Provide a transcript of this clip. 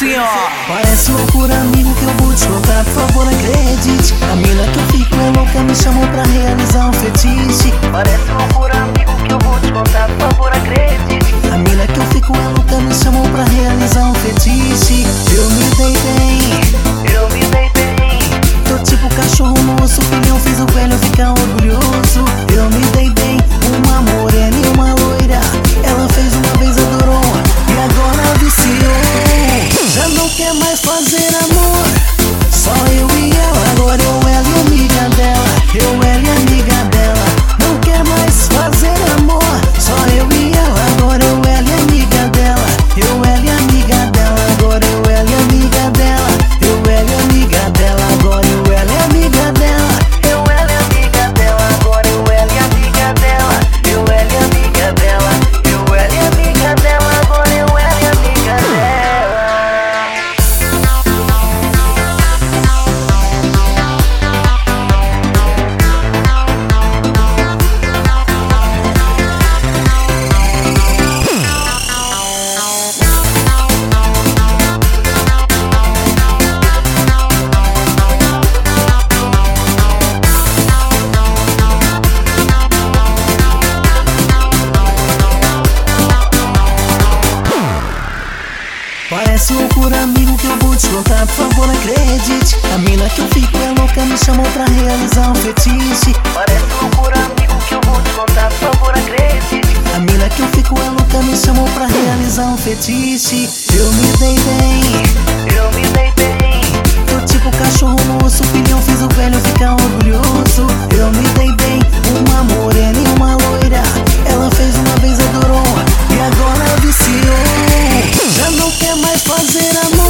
assim, ó. Parece loucura, amigo, que eu vou te contar, por favor, acredite. A mina que eu fico é louca, me chamou pra realizar um fetiche. Parece loucura, amigo, que eu vou te contar, por favor, acredite. A mina que eu fico é louca, me chamou pra realizar um fetiche. Eu me dei bem, eu me dei bem. Tô tipo cachorro no osso, filhão, fiz o velho ficar orgulhoso. Eu me dei bem, uma morena e uma loira. Ela fez uma vez, adorou, e agora viciou. Já não quer mais fazer amor, só eu e ela. Agora eu, ela e amiga dela, eu, ela e amiga dela. Não quer mais fazer amor, só eu e ela. Agora eu, ela e amiga dela, eu, ela e amiga dela. Agora eu, ela e amiga dela, eu, ela e amiga dela. Agora eu, ela e amiga dela, eu, ela e amiga dela. Agora eu, ela e amiga dela, eu, ela e amiga dela. Eu, ela e amiga dela, agora eu, ela e amiga dela. Parece loucura, amigo, que eu vou te contar, por favor, acredite. A mina que eu fico é louca, me chamou pra realizar um fetiche. Parece loucura, amigo, que eu vou te contar, por favor, acredite. A mina que eu fico é louca, me chamou pra realizar um fetiche. Eu me dei bem, eu me dei bem. Tô tipo cachorro no osso, filhão, fiz o velho ficar orgulhoso. Eu me dei bem, uma morena e uma loira. Ela fez uma vez, adorou, e agora viciou. Já não quer mais fazer amor,